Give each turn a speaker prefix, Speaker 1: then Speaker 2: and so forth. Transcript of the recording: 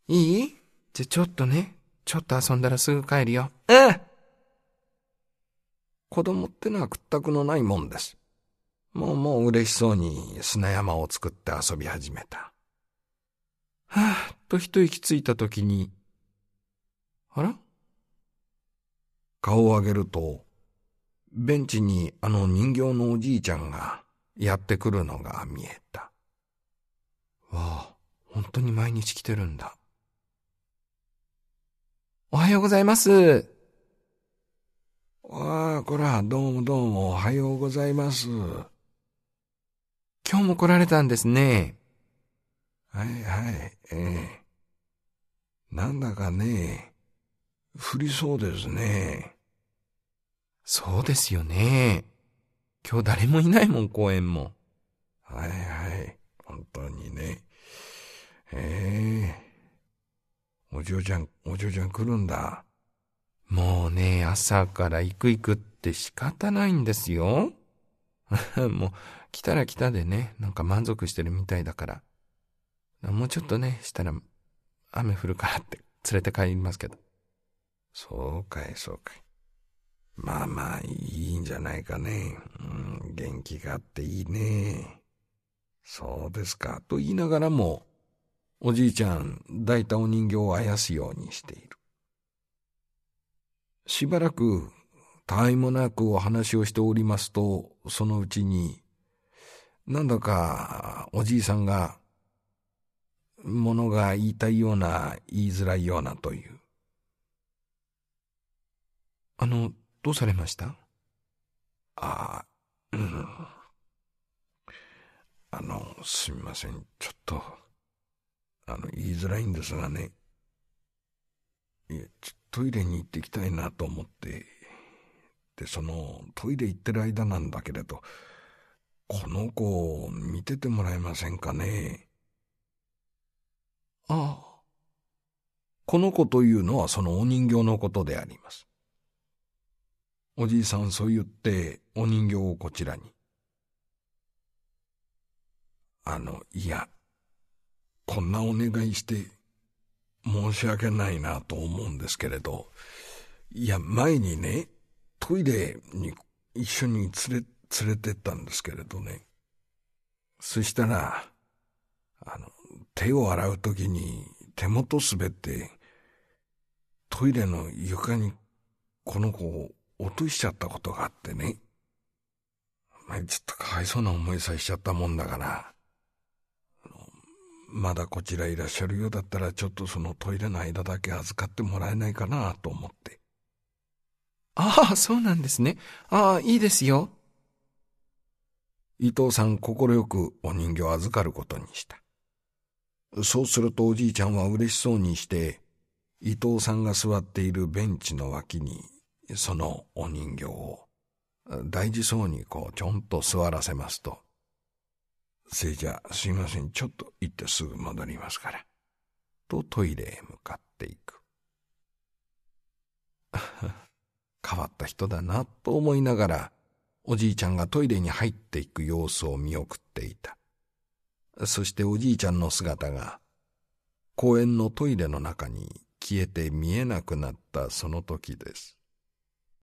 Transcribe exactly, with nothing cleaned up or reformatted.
Speaker 1: いい？じゃ、ちょっとね。ちょっと遊んだらすぐ帰るよ。うん。
Speaker 2: 子供ってのは屈託のないもんです。もうもう嬉しそうに砂山を作って遊び始めた。
Speaker 1: はぁ、と一息ついたときに、あら？
Speaker 2: 顔を上げると、ベンチにあの人形のおじいちゃんがやってくるのが見えた。
Speaker 1: わあ、本当に毎日来てるんだ。おはようございます。
Speaker 2: ああ、こら、どうもどうもおはようございます。
Speaker 1: 今日も来られたんですね。
Speaker 2: はいはい、ええ。なんだかね、降りそうですね。
Speaker 1: そうですよね。今日誰もいないもん、公園も。
Speaker 2: はいはい、本当にね。ええ。お嬢ちゃん、お嬢ちゃん来るんだ。
Speaker 1: もうね、朝から行く行くって仕方ないんですよ。もう、来たら来たでね、なんか満足してるみたいだから。もうちょっとね、したら、雨降るからって連れて帰りますけど。
Speaker 2: そうかい、そうかい。まあまあ、いいんじゃないかね。うん、元気があっていいね。そうですか、と言いながらも、おじいちゃん、抱いたお人形をあやすようにしている。しばらく、たわいもなくお話をしておりますと、そのうちに、なんだか、おじいさんが、ものが言いたいような、言いづらいようなという。
Speaker 1: あの、どうされました？
Speaker 2: ああ、うん。あの、すみません、ちょっと、あの、言いづらいんですがね。いや、ちょトイレに行ってきたいなと思って、で、その、トイレ行ってる間なんだけれど、この子を見ててもらえませんかね。
Speaker 1: ああ。
Speaker 2: この子というのはそのお人形のことであります。おじいさんそう言ってお人形をこちらに。あの、いや、こんなお願いして申し訳ないなと思うんですけれど、いや、前にね、トイレに一緒に連れ、連れてったんですけれどね。そしたら、あの、手を洗うときに手元滑って、トイレの床にこの子を落としちゃったことがあってね。まあ、ちょっとかわいそうな思いさしちゃったもんだから、まだこちらいらっしゃるようだったらちょっとそのトイレの間だけ預かってもらえないかなと思って。
Speaker 1: ああ、そうなんですね。ああ、いいですよ。
Speaker 2: 伊藤さん快くお人形を預かることにした。そうするとおじいちゃんは嬉しそうにして、伊藤さんが座っているベンチの脇にそのお人形を大事そうにこうちょんと座らせますと、せいじゃすいません、ちょっと行ってすぐ戻りますから、とトイレへ向かっていく。変わった人だなと思いながら、おじいちゃんがトイレに入っていく様子を見送っていた。そしておじいちゃんの姿が公園のトイレの中に消えて見えなくなったその時です。